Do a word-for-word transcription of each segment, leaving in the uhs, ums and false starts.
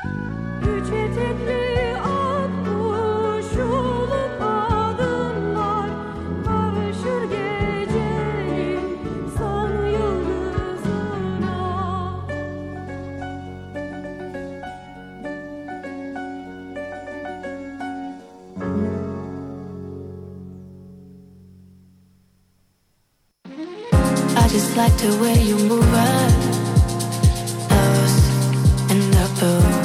Üç etekli ak kuş olup adımlar kavuşur gecenin son yıldızına. I just like the way you move us, us in the booth.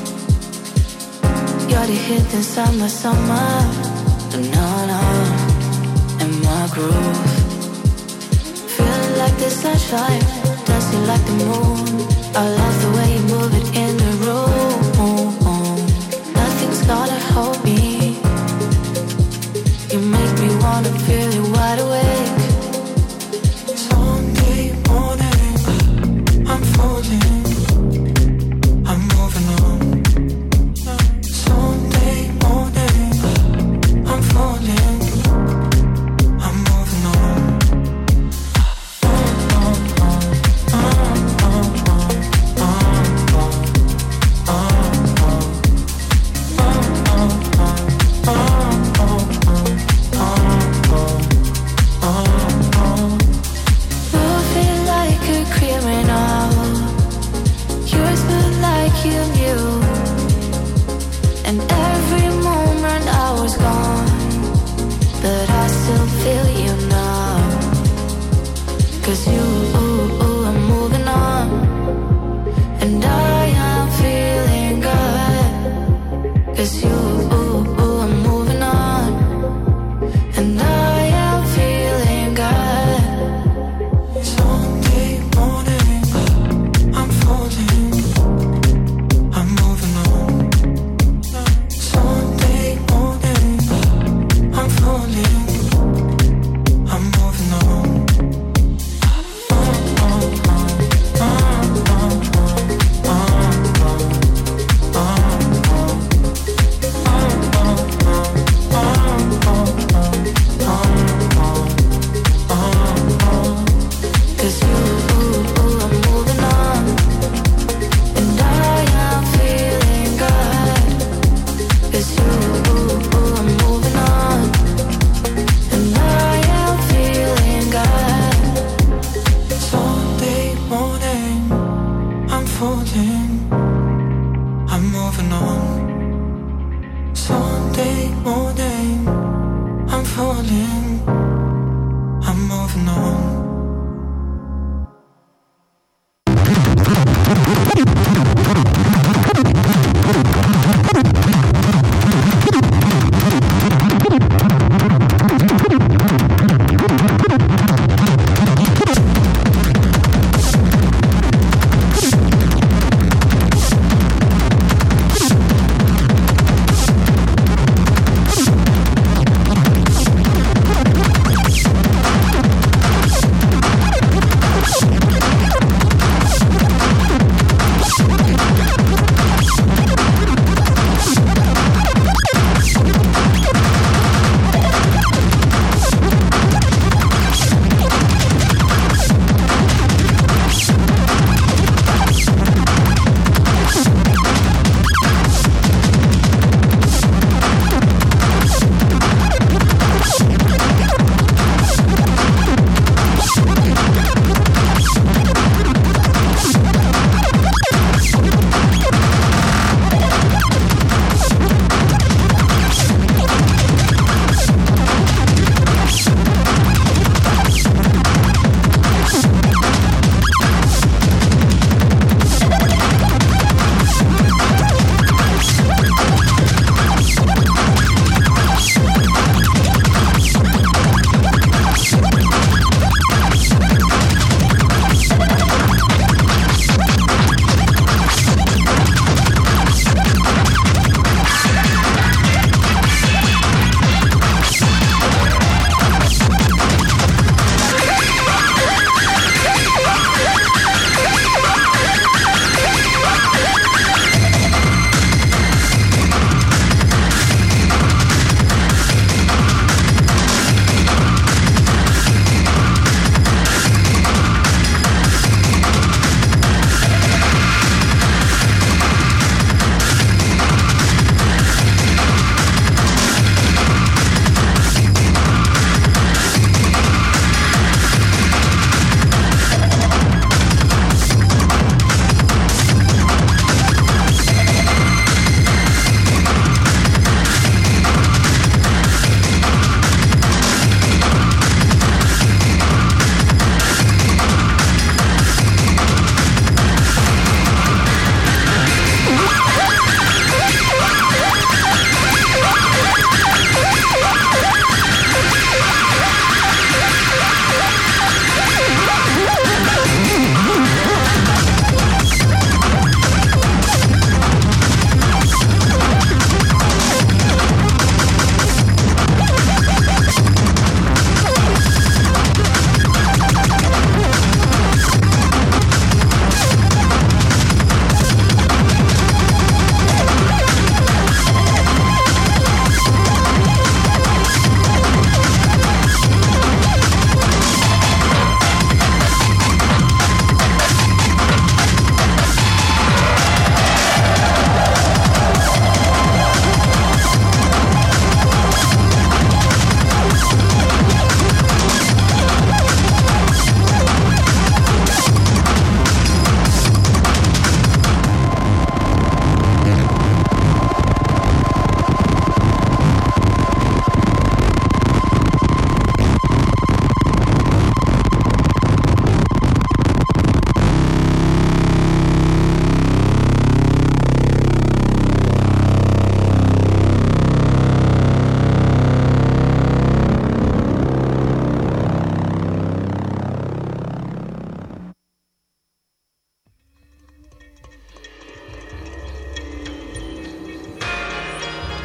You're the hidden summer, summer, no, no, in my groove. Feeling like the sunshine, dancing like the moon. I love the way you move it in the room. Nothing's gonna hold me. You make me wanna feel you wide awake. Sunday morning, I'm falling, I'm moving on. Sunday morning, I'm falling, I'm moving on. Moving like a criminal, yours but like you knew. And every moment I was gone, but I still feel you now. Cause you, ooh, ooh, I'm moving on. And I am feeling good. Cause you, ooh, ooh, I'm moving on. And I am feeling good. Sunday morning, I'm falling, I'm moving on. Sunday morning, I'm falling, I'm moving on. Cause you, ooh, ooh, I'm moving on. And I am feeling good. Cause you, ooh, ooh, I'm moving on. And I am feeling good. Sunday morning, I'm falling, I'm moving on. Sunday morning, I'm falling, I'm moving on.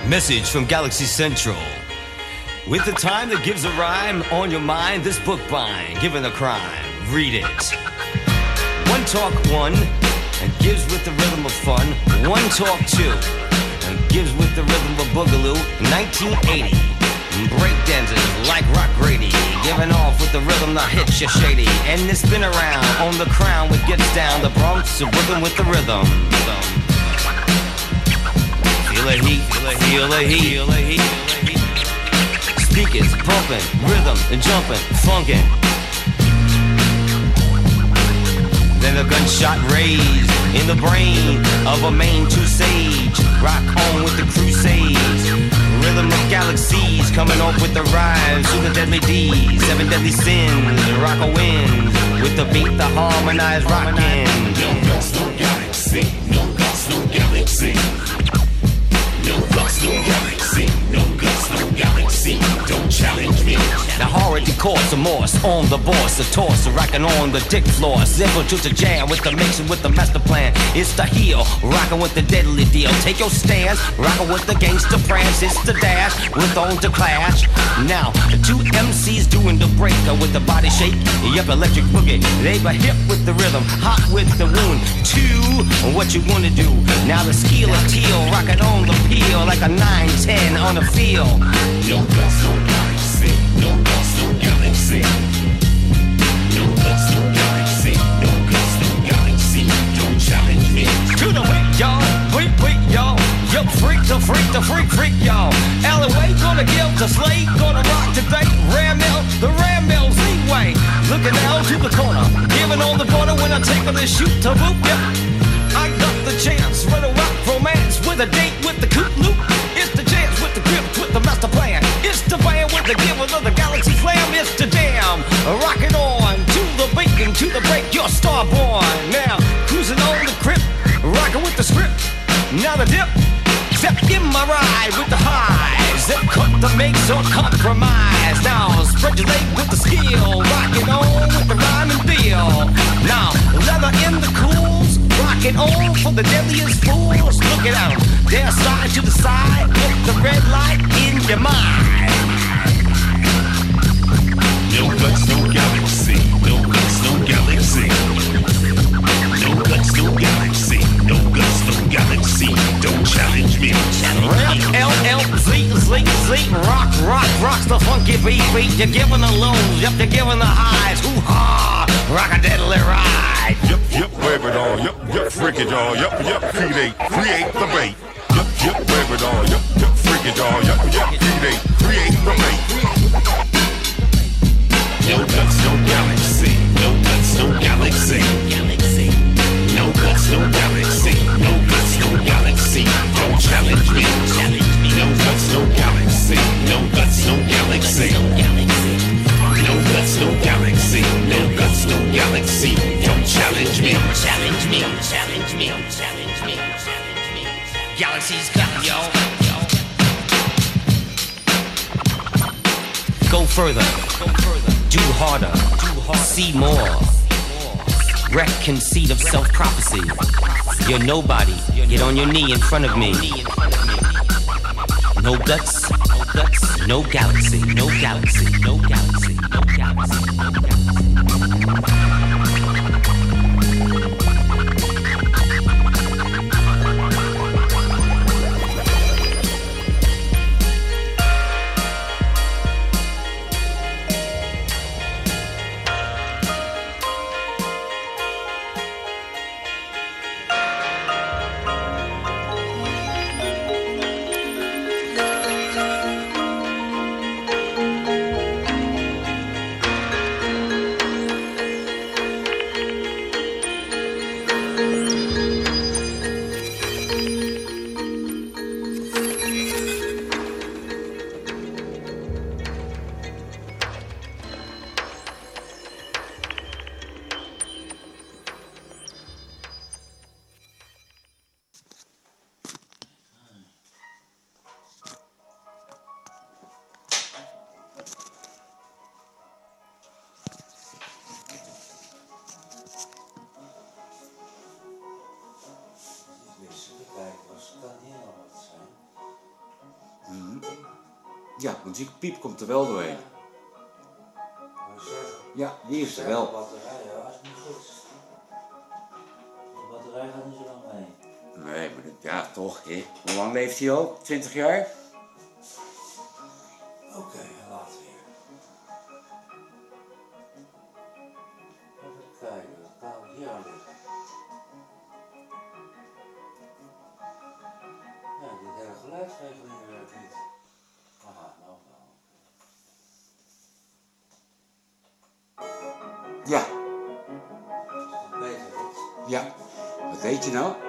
Message from Galaxy Central. With the time that gives a rhyme on your mind, this book bind, given a crime, read it. One talk one, and gives with the rhythm of fun. One talk two, and gives with the rhythm of boogaloo. nineteen eighty, breakdancers like Rock Grady, giving off with the rhythm that hits you shady. And they spin around on the crown, which gets down the Bronx, a rhythm with the rhythm. Feel the heat, feel the heat, feel the heat. Speakers pumping, rhythm and jumping, funkin'. Then a gunshot raised in the brain of a Maine two sage. Rock on with the crusades. Rhythm of galaxies coming off with the rhymes to the deadly D's. Seven deadly sins, rock a wind with the beat, the harmonized rockin'. No lost, no galaxy, no lost, no galaxy. No lost, no galaxy, no lost, no galaxy. Don't challenge me. Now horror decourse, remorse on the boss, the torso rocking on the dick floor. Simple to the jam with the mixing with the master plan. It's the heel, rocking with the deadly deal. Take your stance, rocking with the gangster prance. It's the dash with on to clash. Now the two M Cs doing the breaker with the body shake. Yup, electric boogie. They were hip with the rhythm, hot with the wound. Two, what you wanna do? Now the skill of teal, rocking on the peel like a nine ten on the field. No lost, no galaxy, no lost, no galaxy. No lost, no galaxy, no lost, no galaxy. Don't challenge me. To the wait, y'all, wait, wait, y'all. Yo, freak, the freak, the freak, freak, y'all. Alleyway, gonna give the slate, gonna rock today. Ram mill, the ram mill Z-way. Looking down to the corner, giving on the corner when I take on this shoot to boot, yep. I got the chance for the rock romance with a date with the coot loop. It's the chance with the grip, with the master plan. It's the band with the giver of the galaxy flam. It's the damn, rocking on to the beacon, to the break, you're starborn. Now, cruising on the crib, rocking with the script. Now the dip, step in my ride with the highs. Zip cut the makes or compromise. Now, spread your leg with the skill, rocking on with the rhyme and feel. Now, leather in the cools, rocking on for the deadliest fools. Look it out, they're side to the side with the red light in your mind. No guts, no galaxy. No guts, no galaxy. No guts, no galaxy. No guts, no galaxy. Don't challenge me. Rap, L, L, Z, Z, Z. Rock, rock, rocks the funky beat, beat. You're giving the lows, yep, you're giving the highs. Hoo-ha, rock a deadly ride. Yep, yep, wave it all, yep, yep, freak it all, yep, yep, create, create the bait. Yep, yep, wave it all, yep, yep, freak it all, yep, yep, create, create the bait. No guts, no galaxy. No guts, no galaxy. No guts, no galaxy. No guts, no galaxy. Don't challenge me. No guts, no galaxy. No guts, no galaxy. No guts, no galaxy. No guts, no galaxy. Don't challenge me. Challenge me. Challenge me. Challenge me. Challenge me. Galaxies coming, yo. Go further. Go further. Do harder. Do harder. See more. Wreck conceit of self-prophecy. You're nobody. Get on your knee in front of me. No guts. No guts. No galaxy. No galaxy. No galaxy. No galaxy. No galaxy. Mhm. Ja, want die piep komt er wel doorheen. Maar zeg, Ja, die is er de wel. batterij, ja, als het niet goed is. De batterij gaat niet zo lang mee. Nee, maar dat- ja, toch. Hè. Hoe lang leeft hij al? twintig jaar? Oké, okay, later weer. Even kijken, wat kan hier aan liggen? Ja, dit hele geluidsregeling werkt niet. Aha, nou wel. Ja. Is dat beter dit? Ja. Wat weet je nou?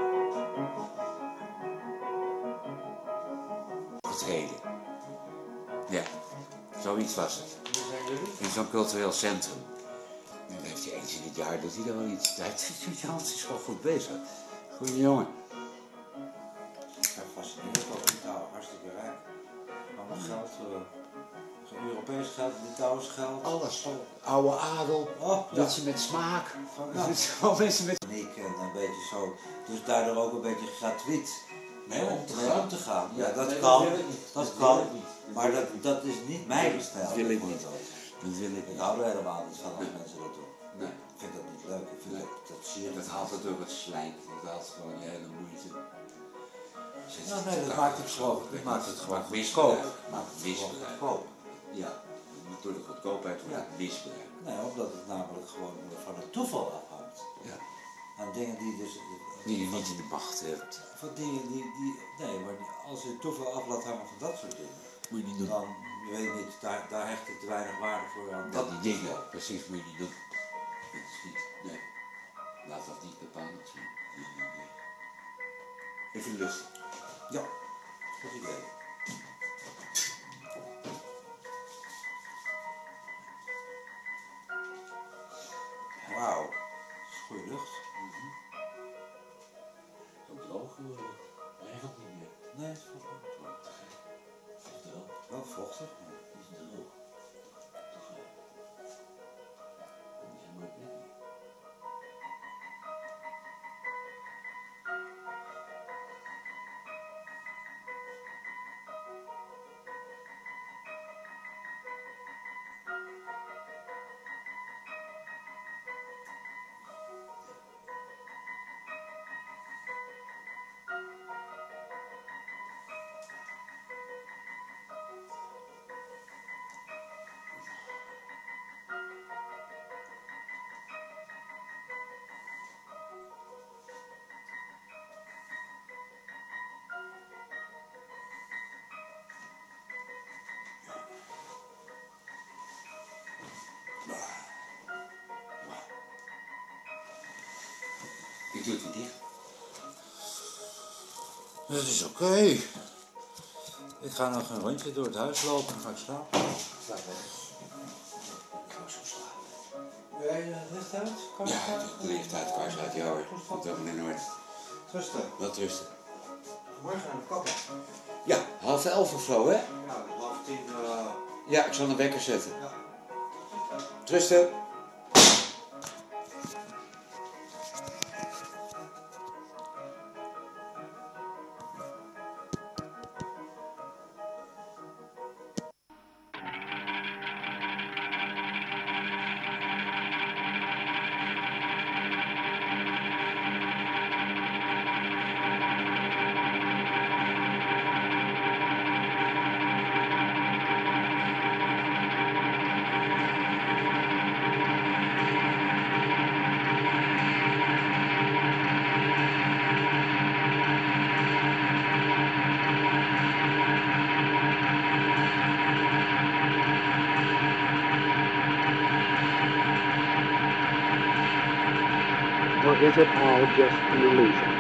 Getreden. Ja. Zoiets was het. Wie zijn jullie? In zo'n cultureel centrum. En dan heeft hij eens in het jaar, doet hij er wel iets. Hij is- Hans is gewoon goed bezig. Goeie jongen. Ja, fascinerend ook Litouwen, hartstikke rijk. Allemaal geld, uh, Europees geld, Litouwens geld. Alles. Oude adel. Oh, ja. Mensen met smaak. Ja. Gewoon mensen met... Ik en een beetje zo, dus daardoor ook een beetje gratuit Mee om te mee gaan. om te gaan. Ja, dat Nee, kan, dat wil ik niet. dat Dat kan, wil ik niet. Dat maar wil dat, ik niet. dat is niet mijn stijl. Dat wil ik niet. bijvoorbeeld. Dat wil ik Ik niet. hou er helemaal niet van als mensen dat doen. Nee. Ik vind dat niet leuk, ik vind Nee. dat, dat zie je. Dat haalt het ook het slijk. Dat haalt gewoon je hele moeite. Nou, nee, dat maakt het gewoon, dat maakt het gewoon Maakt goedkoop. misbruik. Maakt het gewoon Misbruik. goedkoop. Ja. Door de goedkoopheid wordt Ja. het misbruik. Nee, omdat het namelijk gewoon van het toeval afhangt. Ja. Aan dingen die dus... Die je niet in de macht hebt. Van dingen die, die... Nee, maar als je het toeval af laat hangen van dat soort dingen, Moet je niet doen. dan, je weet niet, daar, daar hecht ik te weinig waarde voor aan. Dat die dingen, precies, moet je niet doen. Dat is niet, nee. Laat dat niet bepalen. Nee, nee, nee. Even lusten. Ja, goed idee. Wauw, dat is goede lucht. Zo droog geworden. Regelt niet meer. Nee, het is wel goed. Het is droog. Wel vochtig. maar- Het is droog. Toch wel. Dat is een mooi plekje. Ik doe het weer dicht. Dat is oké. Ik ga nog een rondje door het huis lopen en ga ik slapen. Slaap weg. Ik ga ook zo slapen. Jij uh, licht uit? Kan Ja, het licht uit, kaars uit, ja hoor. Komt helemaal in orde. Rustig. Wat rusten. Morgen aan de kappen. Ja, half elf of zo, hè? Ja, half tien. Uh... Ja, ik zal een wekker zetten. Ja. Rusten. Or is it all just an illusion?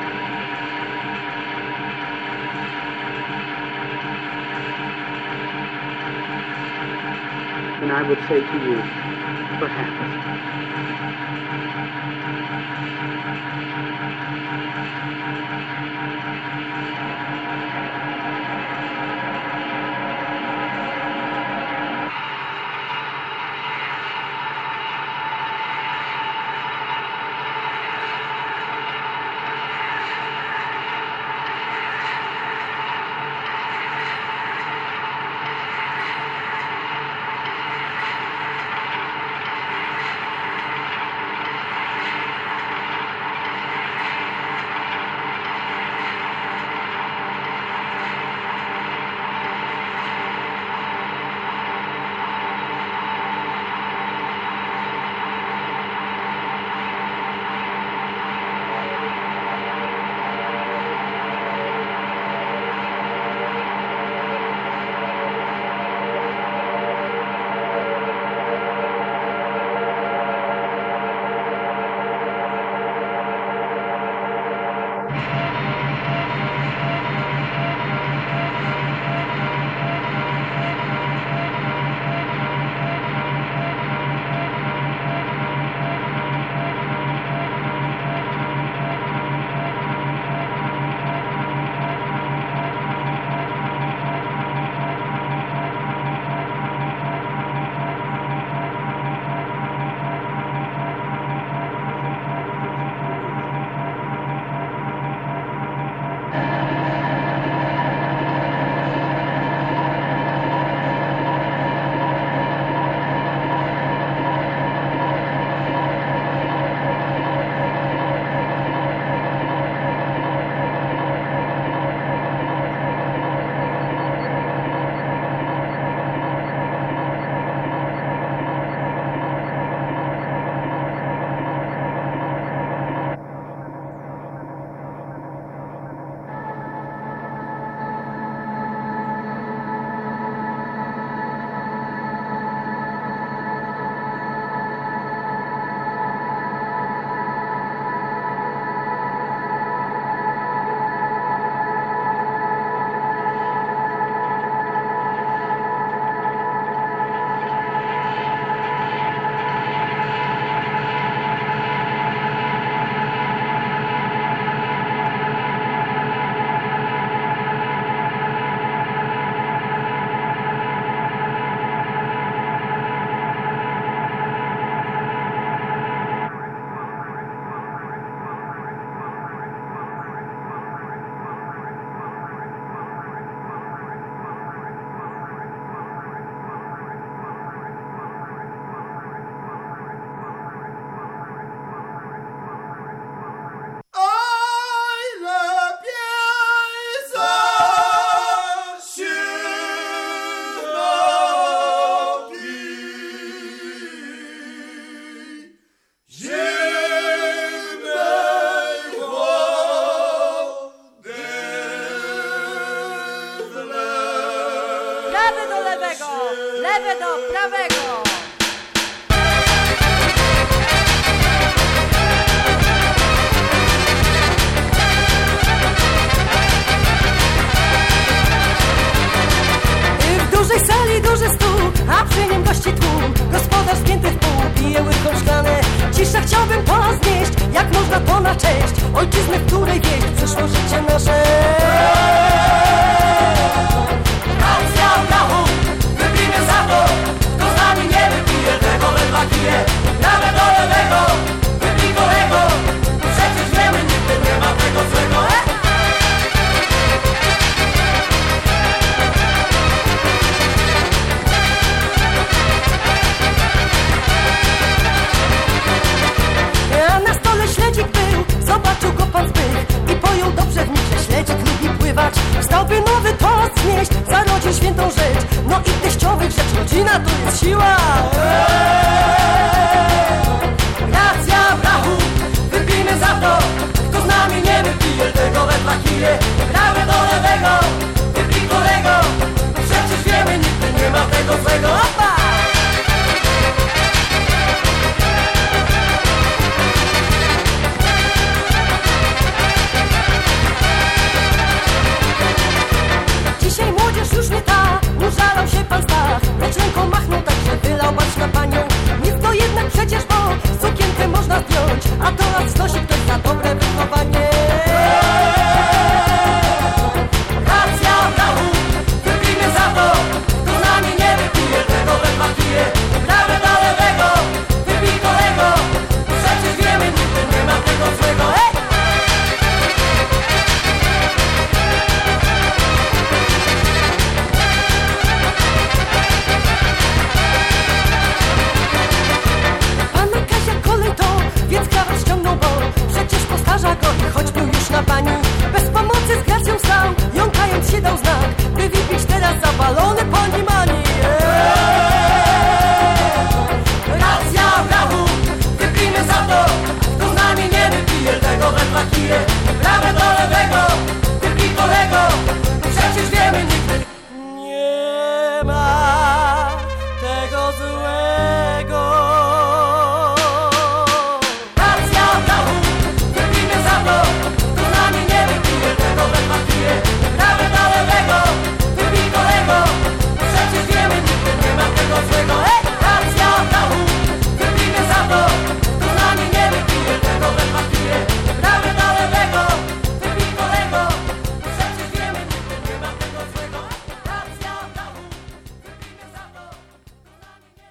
And I would say to you, perhaps. Lewe do prawego. W dużej sali duży stół, a przy nim gości tłum. Gospodarz zgięty w pół, pije łyką szklane. Cisza, chciałbym to znieść, jak można to na cześć ojczyzny, w której wieść przyszło życie nasze. Racja brachu, wypijmy za to, kto z nami nie wypije tego we dwa kije. Nawet do lewego, wypij kolego, przecież wiemy, nigdy nie ma tego złego. Zobaczył go pan Zbyk i pojął dobrze w nich, że śledzik lubi pływać. Wstałby nowy toast znieść, zarodził świętą rzecz. No i teściowych rzecz, rodzina to jest siła. Eee, racja brachu, wypijmy za to, kto z nami nie wypije tego we dwa kije. Prawe do lewego, wypij kolego, przecież wiemy, nigdy nie ma tego złego. Opa! Już nie ta, użalał się pan Stach, lecz ręką machnął tak, że wylał bacz na panią. Nic to jednak przecież, bo sukienkę można zdjąć, a to raz znosi ktoś za dobre wychowanie. Racja brachu, wypijmy za to, kto z nami nie wypije tego we dwa kije. Prawe do lewego, wypij kolego, przecież wiemy, nigdy nie ma tego złego. Hej! Więc krawat ściągnął, bo przecież postarza go i choć był już na bani, bez pomocy z gracją stał, jąkając się dał znak, by wypić teraz zapalony pani mani. Eee, racja brachu, wypijmy za to, kto z nami nie wypije tego we dwa kije. Prawe do lewego, wypij kolego, przecież wiemy, nigdy nie ma tego złego. Prawe do lewego, wypij kolego, przecież wiemy, nigdy nie ma tego złego. Hej! Racja brachu, wypijmy za to, kto z nami nie wypije tego we dwa kije. Prawe do lewego, wypij kolego, przecież wiemy, nigdy nie ma tego złego. Racja brachu, wypijmy za to, kto z nami nie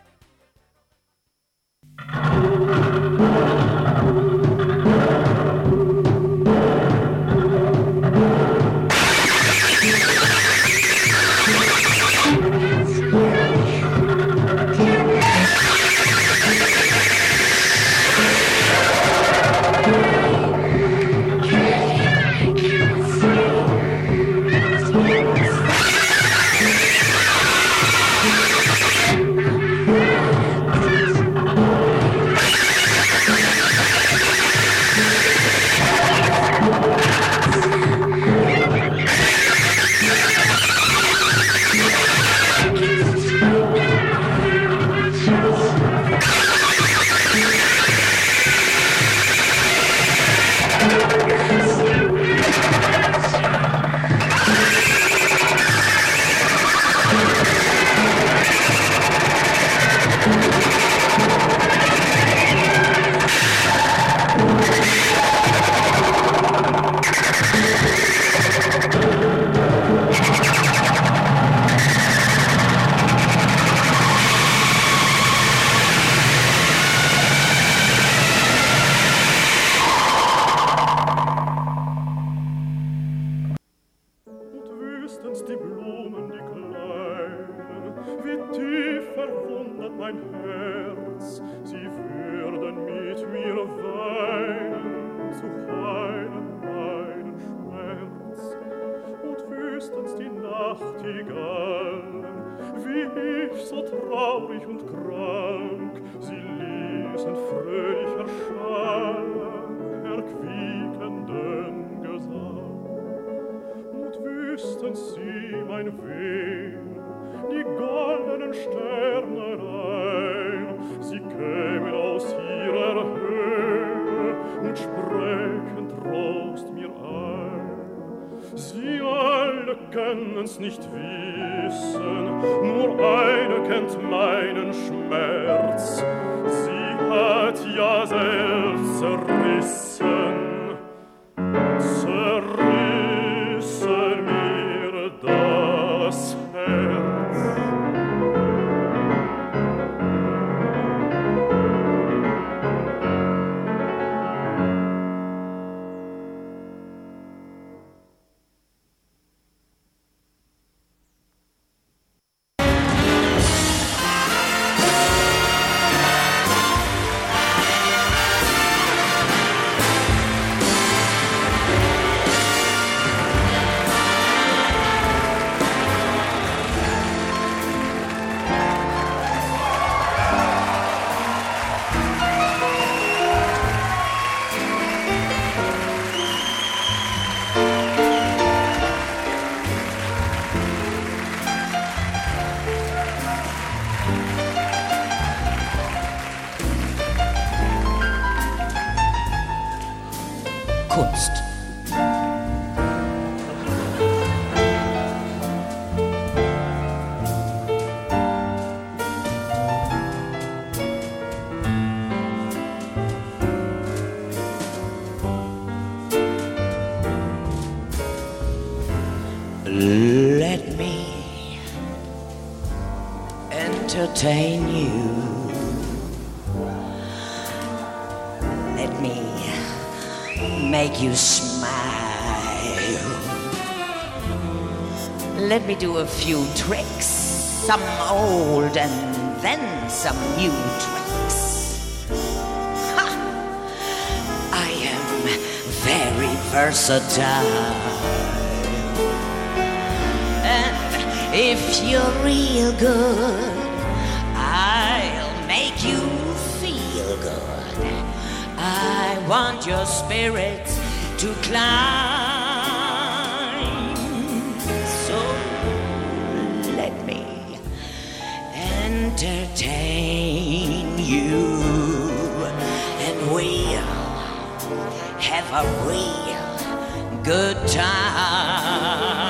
die goldenen Sterne rein, sie kämen aus ihrer Höhe und sprächen Trost mir ein. Sie alle können's nicht wissen, nur eine kennt meinen Schmerz. Sie hat ja selbst zerrissen, zerrissen mir das Herz. Kunst. Let me entertain you. Let me make you smile. Let me do a few tricks, some old and then some new tricks. Ha! I am very versatile. And if you're real good, I'll make you feel good. I want your spirits to climb. So let me entertain you, and we'll have a real good time.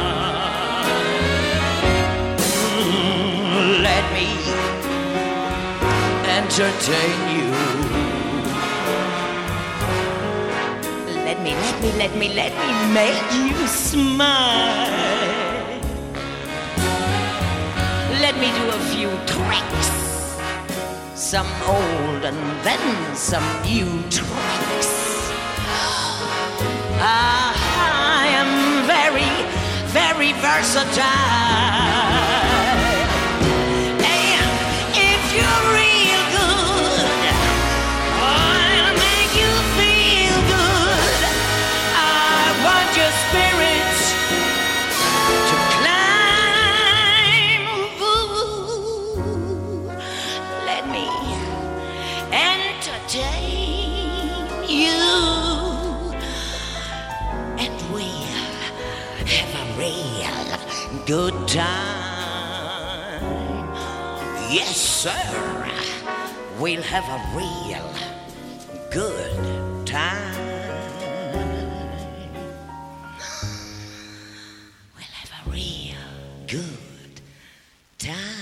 Let me entertain you. Let me, let me, let me, let me make you smile. Let me do a few tricks, some old and then some new tricks. Ah, I am very, very versatile. Good time. Yes, sir. We'll have a real good time. We'll have a real good time.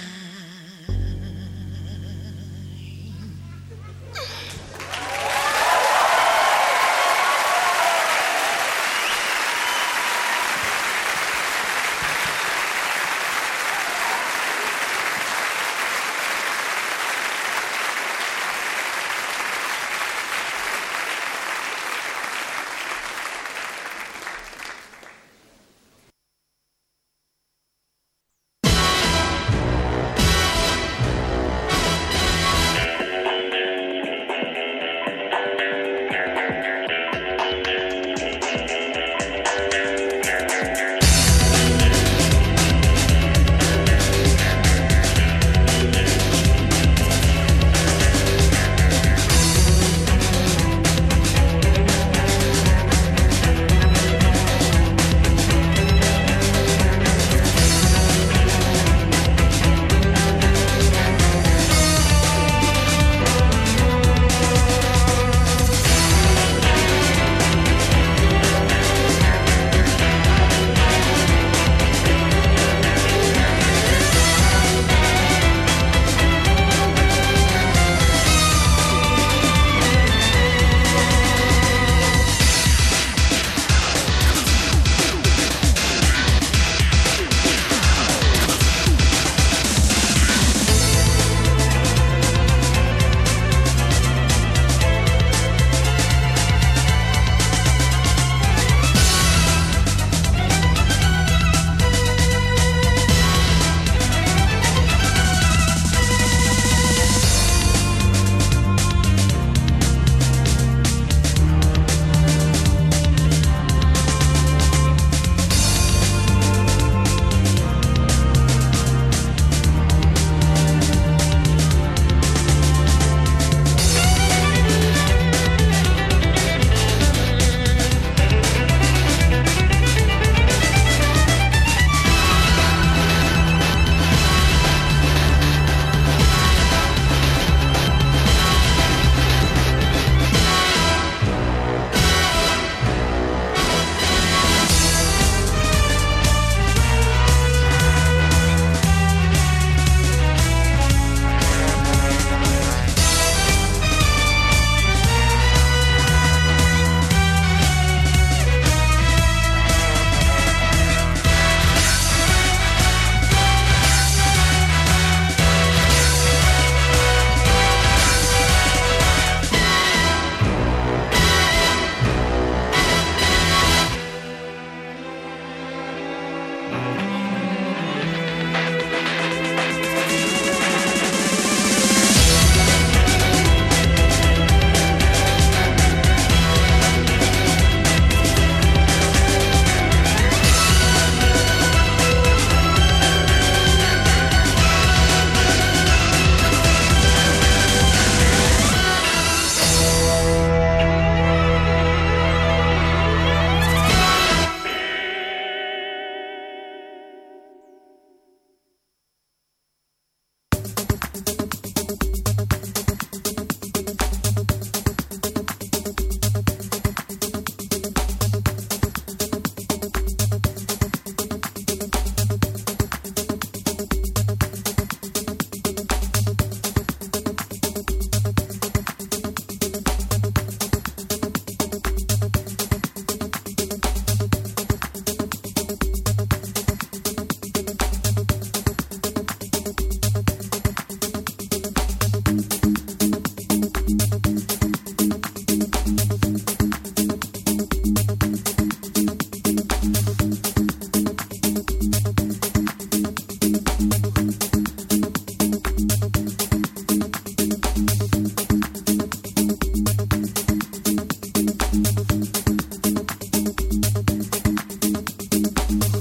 Thank you.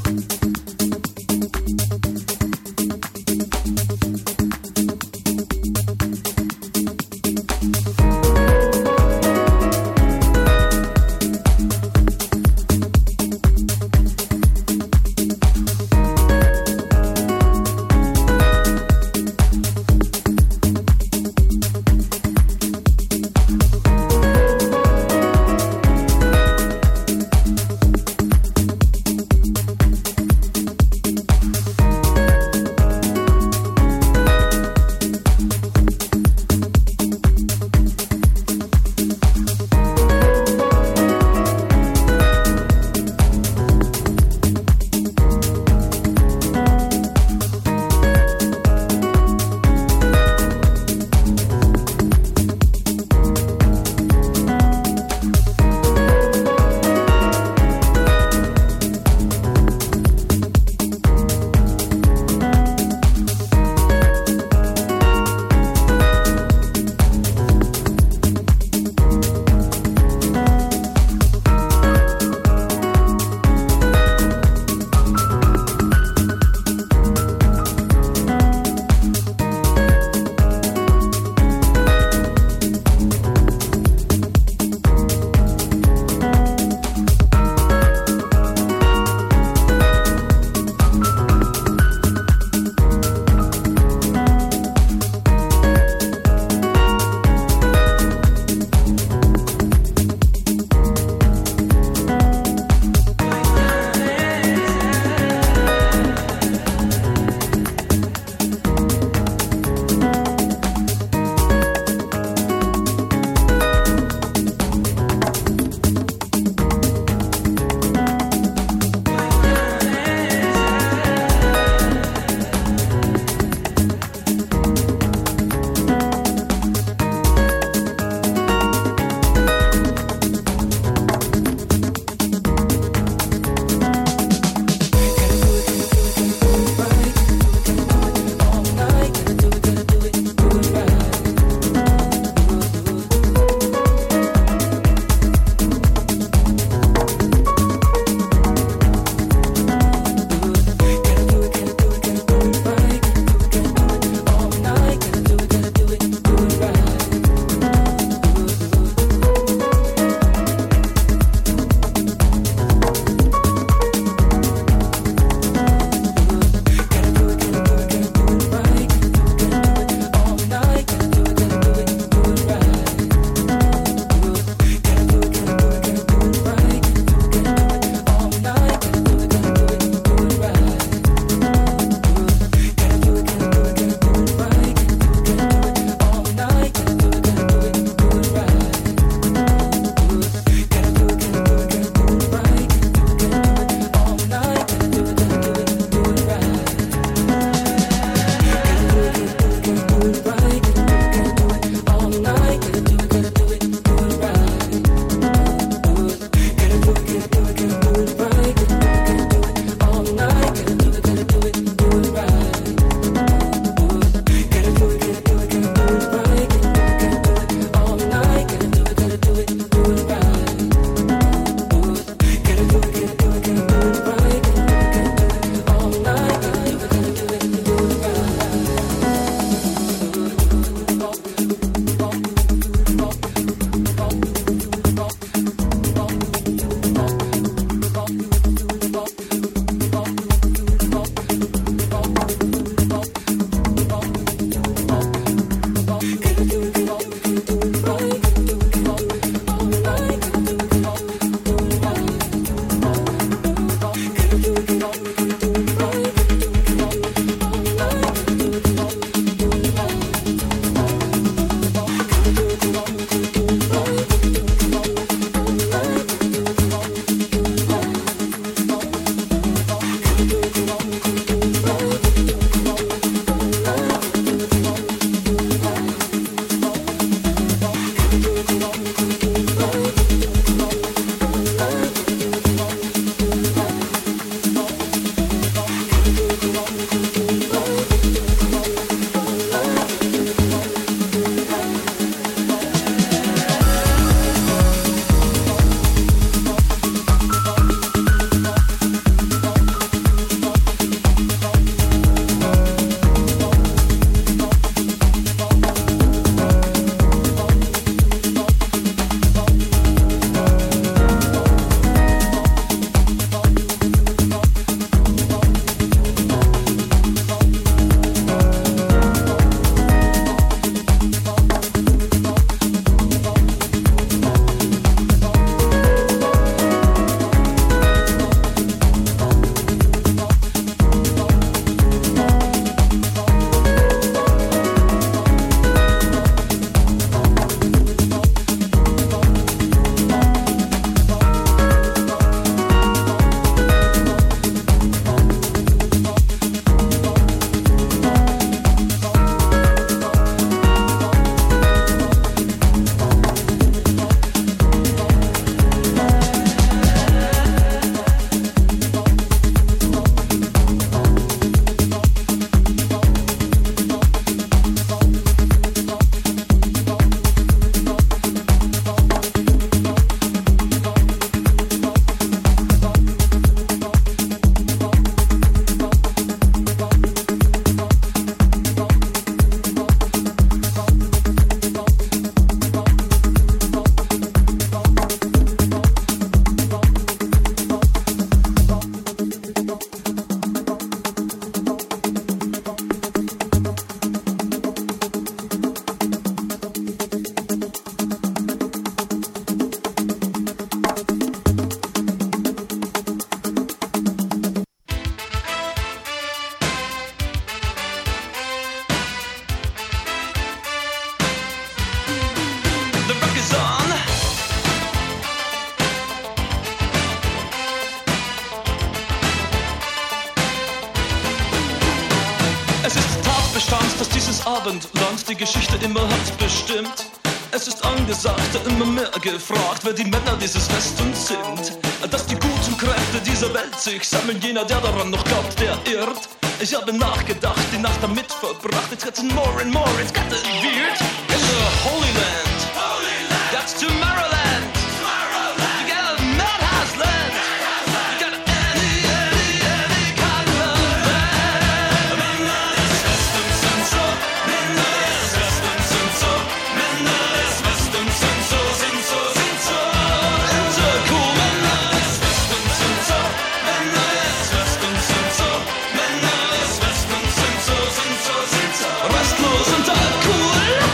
Abendland die Geschichte immer hat bestimmt. Es ist angesagt, immer mehr gefragt, wer die Männer dieses Westens sind. Dass die guten Kräfte dieser Welt sich sammeln, jener, der daran noch glaubt, der irrt. Ich habe nachgedacht, die Nacht damit verbracht. It's getting more and more, it's getting weird. In the Holy Land, Holy Land. That's Tomorrowland. Tomorrowland. You got a madhouse land. You got any, any, any kind of land. Männer des Westens sind so, Männer des Westens sind so, Männer des Westens sind so, sind so, sind so, intercool. Männer des Westens sind so, Männer des Westens sind so, Männer des Westens sind so, sind so, sind so, restlos und altcool.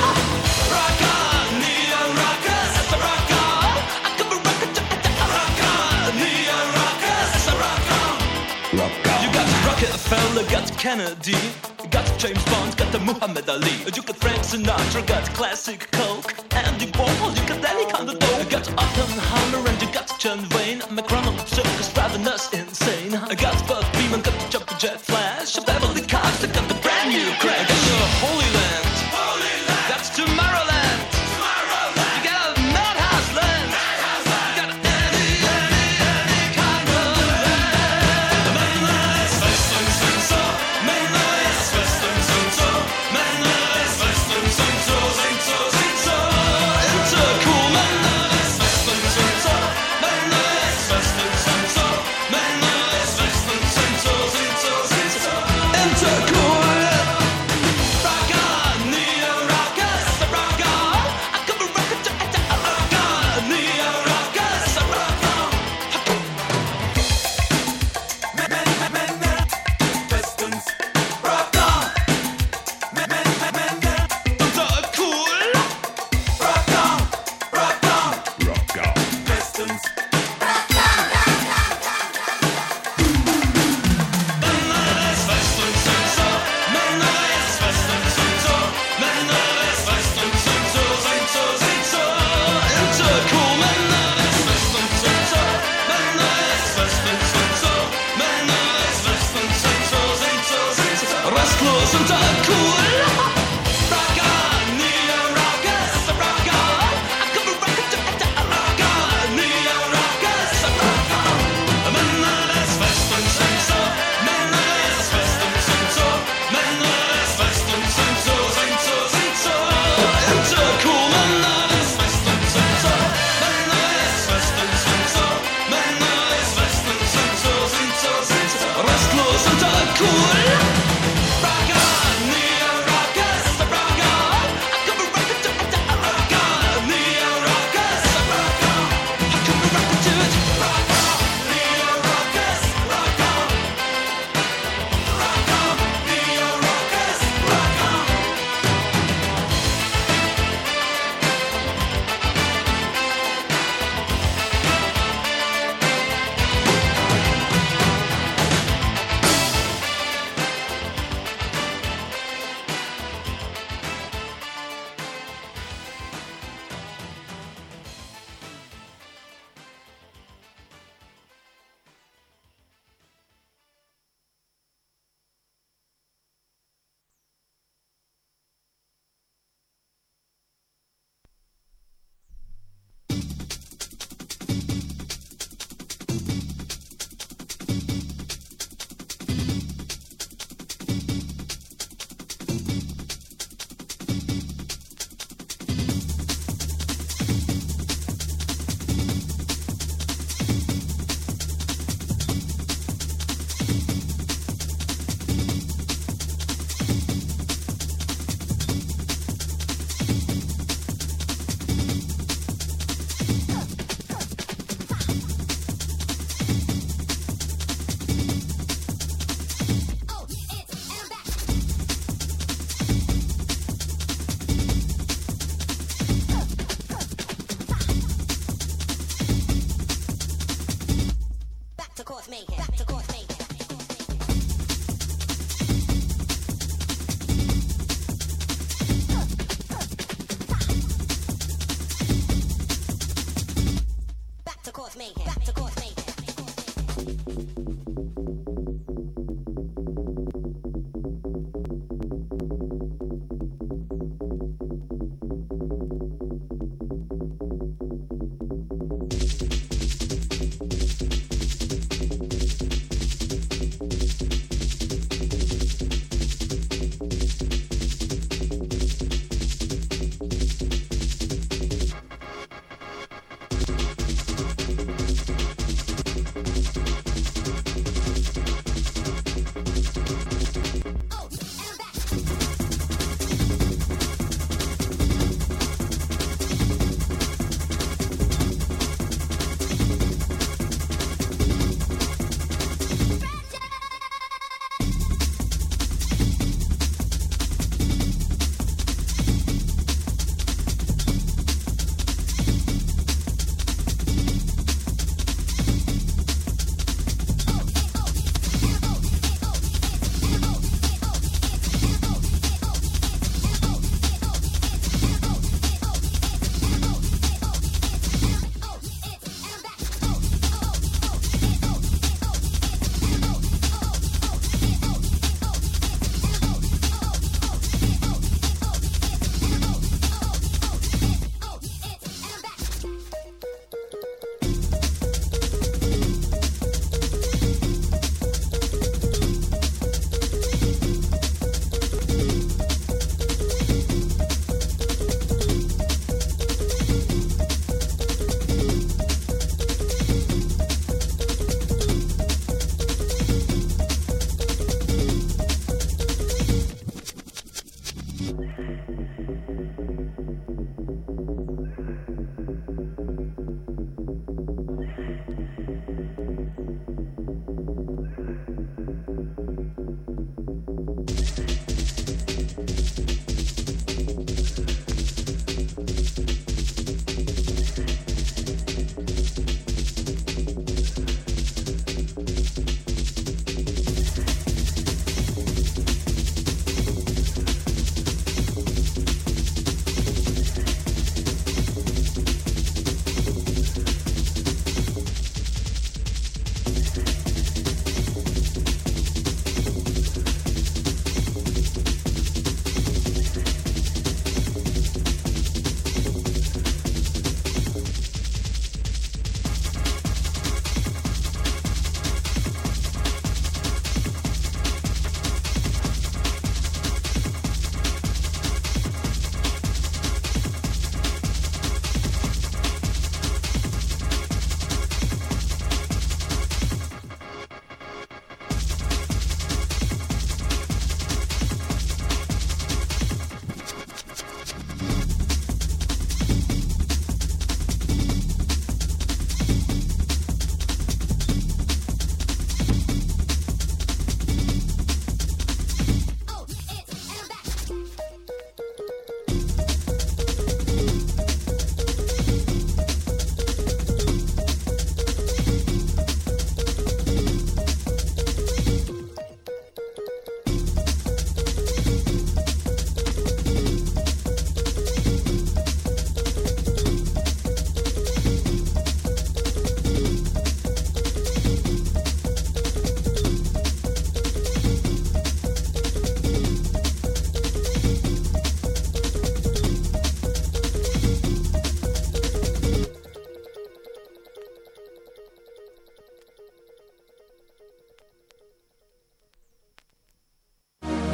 Rock on, neon rockers, it's a rock on. I come a rock a rock on, neon rockers, it's a rock on. Rock on. You got Rockefeller, got Kennedy, got James Bond, got the Muhammad Ali. You got Frank Sinatra, got classic Coke, Andy Warhol, you got any kind of dope. You got Oppenheimer and you got John Wayne, McDonald Circus driving us insane. I got Bud Beeman, got the Jumper Jet Flash, Beverly Cox, I got the brand new crack. That's the Holy Land, Holy Land. That's Tomorrowland. Tomorrowland. You got a madhouse land. Madhouse land. You got any, any, any kind of land. Männer des Westens sind so, Männer des Westens sind so, Männer des Westens sind so, sind so, sind so, intercool. Männer des Westens sind so, Männer des Westens sind so, Männer des Westens sind so, sind rastlos und cool. Rock on, Neo Rockers, rock on. I come rock it, rock on, Neo Rockers, rock on. Männer des Westens sind so, Männer des Westens sind so, Männer des Westens sind so, sind so, sind so. Intercool, Männer des Westens sind so, Männer des Westens sind so, Männer des Westens sind so, sind so, sind so. Rastlos und cool. Rock on, Neo Rockers, rock on. I come rock it, rock on, Neo Rockers, rock on. I come rock it to it, rock on, Neo Rockers, rock on. Rock on, Neo Rockers, rock on.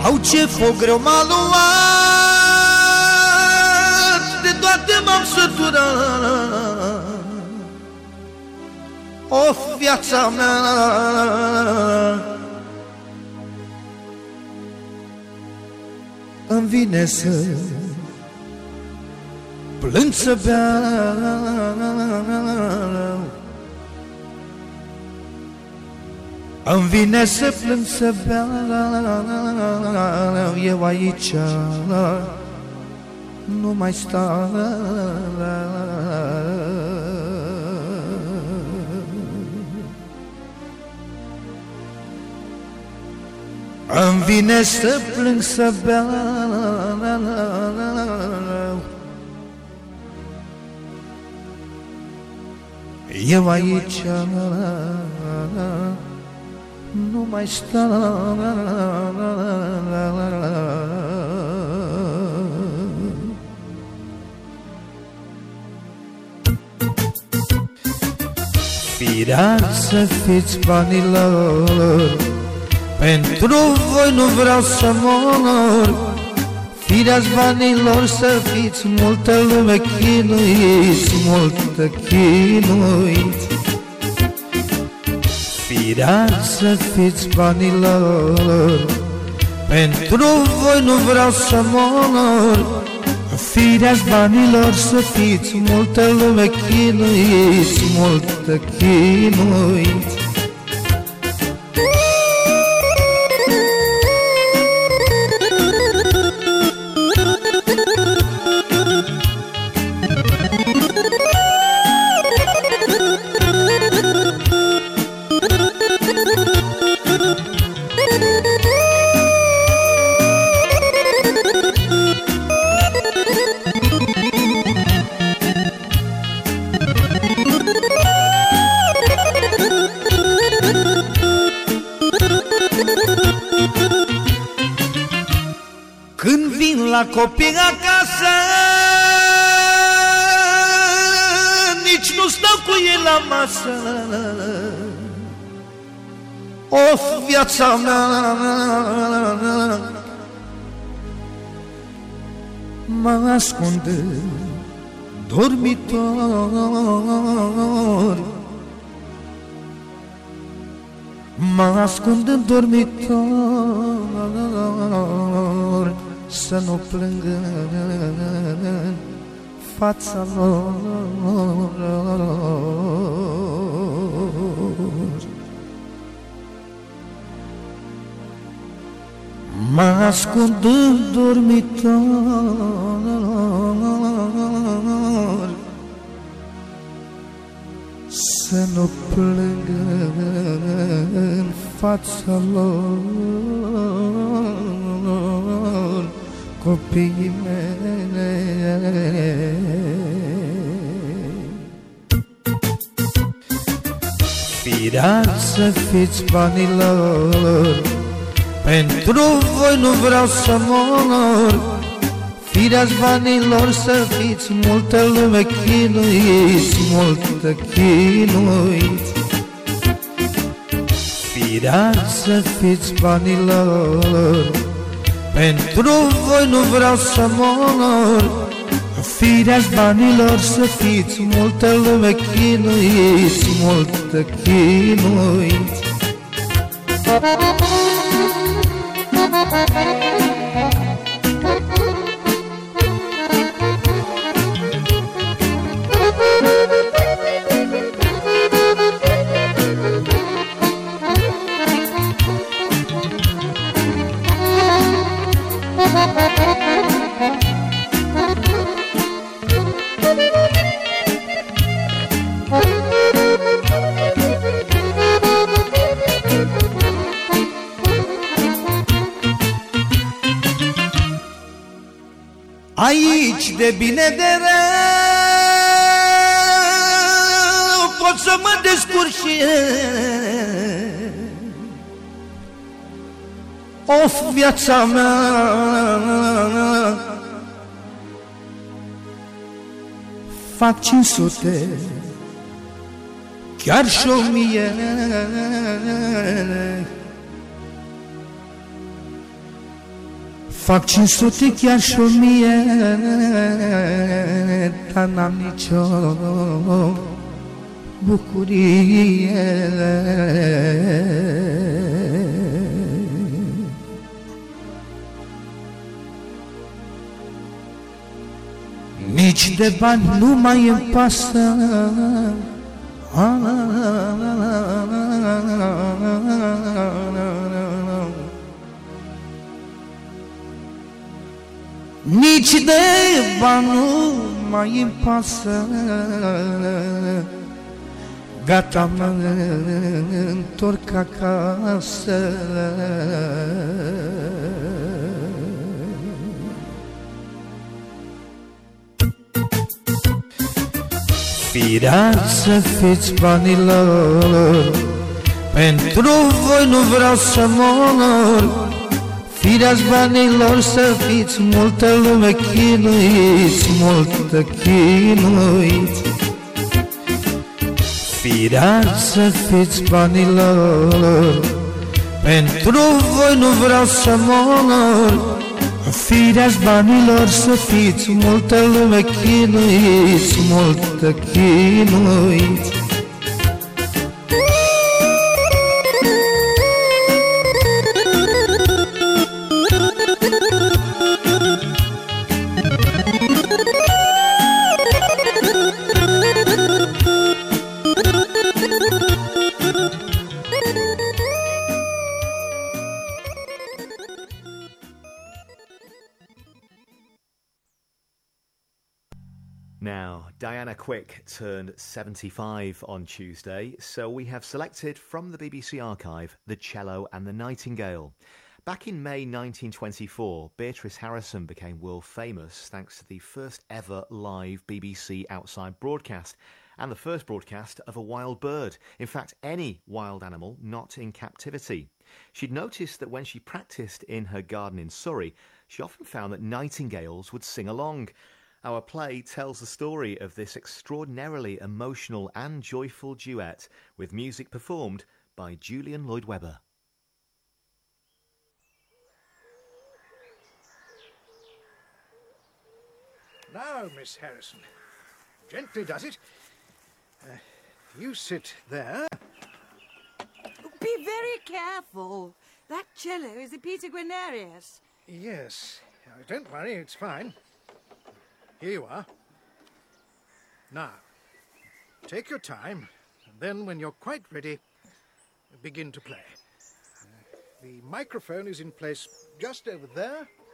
Au ce foc greu m-a luat, de toate m-am săturat. Of, viața mea, îmi vine să plâng, să beau. Îmi vine să plâng, să beau. Eu aici nu mai stau. Îmi vine să plâng, să beau. Eu aici nu mai stau. Firea să fiți banilor, pentru voi nu vreau să mor. Firea-ți banilor să fiți, multă lume chinuiți, multă chinuiți. Firea să fiți banilor, pentru voi nu vreau să mor. Firea-ți banilor să fiți, multă lume chinuiți, multă chinuiți. Când vin la copii acasă, nici nu stau cu ei la masă. Of, viața mea, mă ascund în dormitor. Mă ascund în dormitor, să nu plâng în fața lor. Mă ascund în dormitor, să nu plâng în fața lor, copiii mei. Firea să fiți banilor, pentru voi nu vreau să mor. Firea-ți banilor să fiți, multă lume chinuiți, multă chinuiți. Firea să fiți banilor, pentru voi nu vreau să mor. Firea-ți banilor să fiți, multă lume chinuiți, multă chinuiți. Aici de bine de rău pot să mă descurc și eu. Of, viața mea, fac cinci sute, chiar și o mie. fac cinci sute chiar și o mie, dar n-am nicio bucurie. Nici de bani nu mai îmi pasă, nici de bani nu mai îmi pasă, gata mă întorc acasă. Firea să fiți banilor, pentru voi nu vreau să mor. Firea-ți banilor să fiți, multă lume chinuiți, multă chinuiți. Firea să fiți banilor, pentru voi nu vreau să mor. Firea-ți banilor să fiți, multă lume chinuiți, multă chinuiți. Now, Diana Quick turned seventy-five on Tuesday, so we have selected from the B B C archive The Cello and the Nightingale. Back in May nineteen twenty-four, Beatrice Harrison became world famous thanks to the first ever live B B C outside broadcast and the first broadcast of a wild bird. In fact, any wild animal not in captivity. She'd noticed that when she practised in her garden in Surrey, she often found that nightingales would sing along. Our play tells the story of this extraordinarily emotional and joyful duet with music performed by Julian Lloyd Webber. Now, Miss Harrison, gently does it. Uh, you sit there. Be very careful. That cello is a Peter Guarnerius. Yes. Uh, don't worry, it's fine. Here you are. Now, take your time, and then when you're quite ready, begin to play. Uh, the microphone is in place just over there,